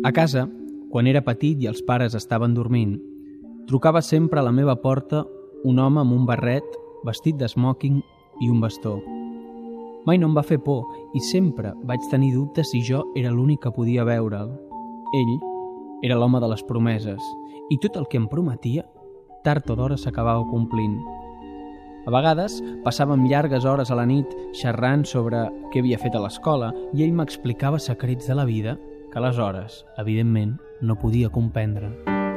A casa, quan era petit i els pares estaven dormint, trucava sempre a la meva porta un home amb un barret, vestit d'esmòquing i un bastó. Mai no em va fer por i sempre vaig tenir dubtes si jo era l'únic que podia veure'l. Ell era l'home de les promeses i tot el que em prometia, tard o d'hora s'acabava complint. A vegades passàvem llargues hores a la nit xerrant sobre què havia fet a l'escola i ell m'explicava secrets de la vida que aleshores, evidentment, no podia comprendre.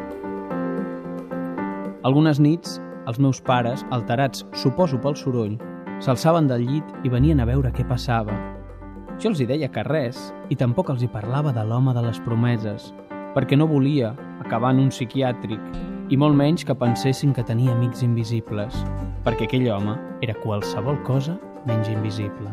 Algunes nits, els meus pares, alterats, suposo pel soroll, s'alçaven del llit i venien a veure què passava. Jo els hi deia que res i tampoc els hi parlava de l'home de les promeses, perquè no volia acabar en un psiquiàtric i molt menys que pensessin que tenia amics invisibles, perquè aquell home era qualsevol cosa menys invisible.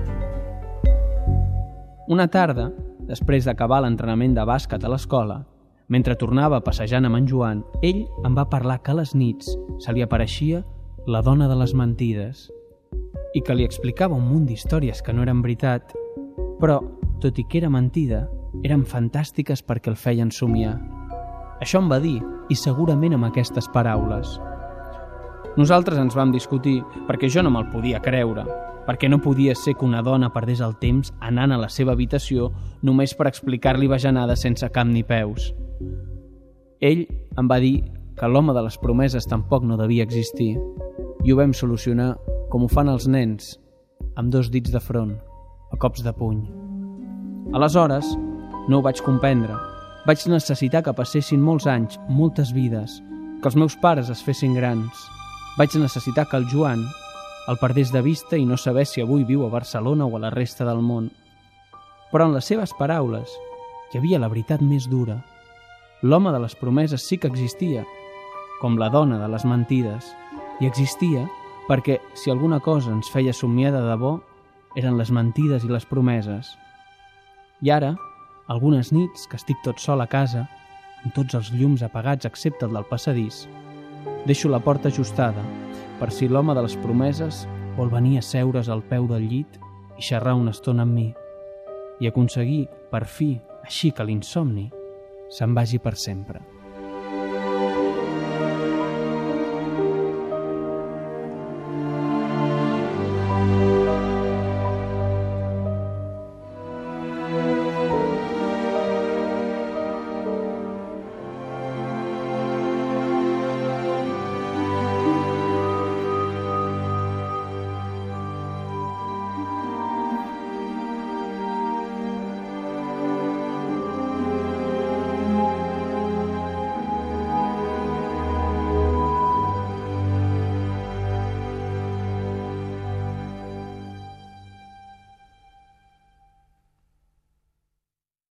Una tarda, després d'acabar l'entrenament de bàsquet a l'escola, mentre tornava passejant amb en Joan, ell em va parlar que a les nits se li apareixia la dona de les mentides i que li explicava un munt d'històries que no eren veritat, però, tot i que era mentida, eren fantàstiques perquè el feien somiar. Això em va dir, i segurament amb aquestes paraules. Nosaltres ens vam discutir perquè jo no me'l podia creure, perquè no podia ser que una dona perdés el temps anant a la seva habitació només per explicar-li bajanades sense cap ni peus. Ell em va dir que l'home de les promeses tampoc no devia existir i ho vam solucionar com ho fan els nens, amb 2 dits de front, a cops de puny. Aleshores, no ho vaig comprendre. Vaig necessitar que passessin molts anys, moltes vides, que els meus pares es fessin grans. Vaig necessitar que el Joan el perdés de vista i no saber si avui viu a Barcelona o a la resta del món. Però en les seves paraules hi havia la veritat més dura. L'home de les promeses sí que existia, com la dona de les mentides, i existia perquè si alguna cosa ens feia somiar de debò eren les mentides i les promeses. I ara, algunes nits que estic tot sol a casa, amb tots els llums apagats excepte el del passadís, deixo la porta ajustada per si l'home de les promeses vol venir a seure's al peu del llit i xerrar una estona amb mi i aconseguir, per fi, així que l'insomni se'n vagi per sempre.